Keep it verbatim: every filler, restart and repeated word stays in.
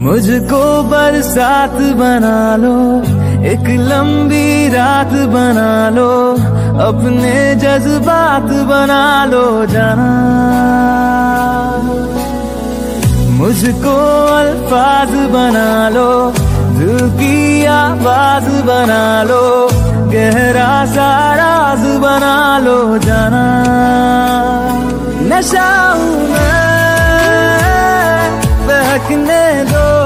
मुझको बरसात बना लो, एक लंबी रात बना लो, अपने जज्बात बना लो जाना। मुझको अल्फाज बना लो, दिल की आवाज बना लो, गहरा सा राज बना लो जाना। नशा हूँ मैं, बहकने दो